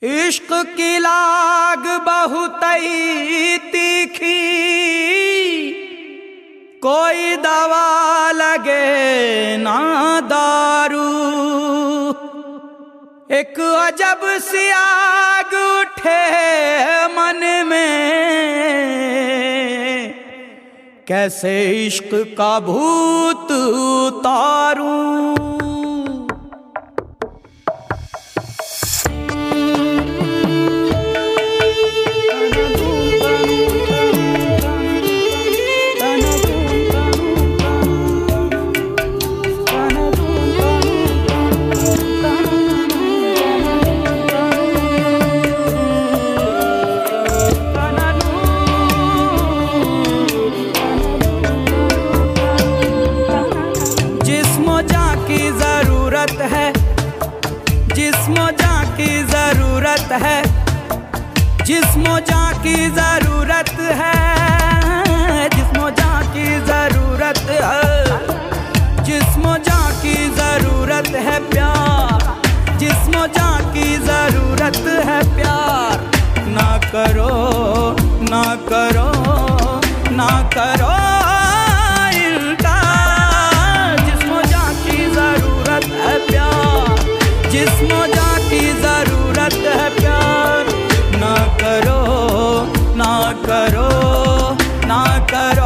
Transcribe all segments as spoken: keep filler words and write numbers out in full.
इश्क की लाग बहुत ही तीखी, कोई दवा लगे ना दारू। एक अजब सी आग उठे मन में, कैसे इश्क का भूत उतारूं। जिस्मो जान की जरूरत है, जिस्मो जान की जरूरत है, जिस्मो जान की जरूरत है, जिस्मो जान की जरूरत है प्यार, जिस्मो जान की जरूरत है प्यार। ना करो ना करो ना करो जिस्मो जान की जरूरत है प्यार। ना करो ना करो ना करो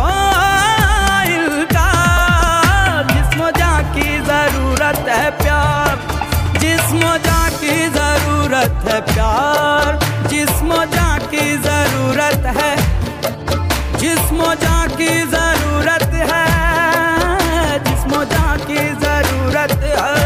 इल्कार, जिस्मो जान की जरूरत है प्यार, जिस्मो जान की जरूरत है प्यार, जिस्मो जान की जरूरत है, जिस्मो जान की जरूरत है, जिस्मो जान की जरूरत है।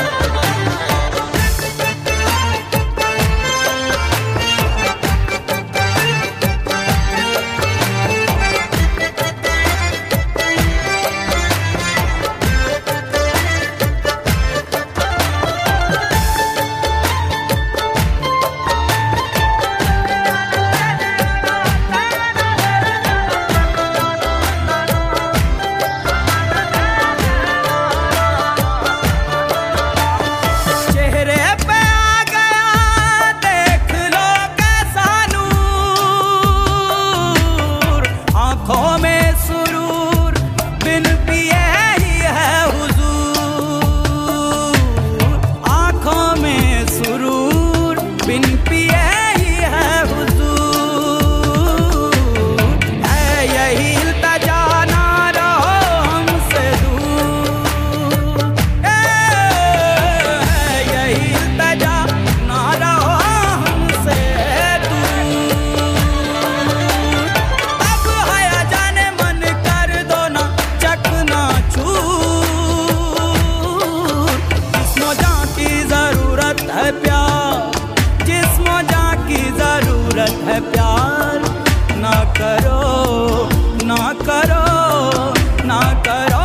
है प्यार। ना करो ना करो ना करो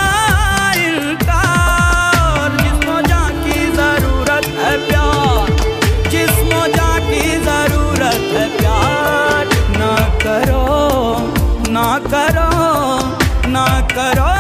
इल्कार, जिस्मो जान की जरूरत है प्यार, जिस्मो जान की जरूरत है प्यार। ना करो ना करो ना करो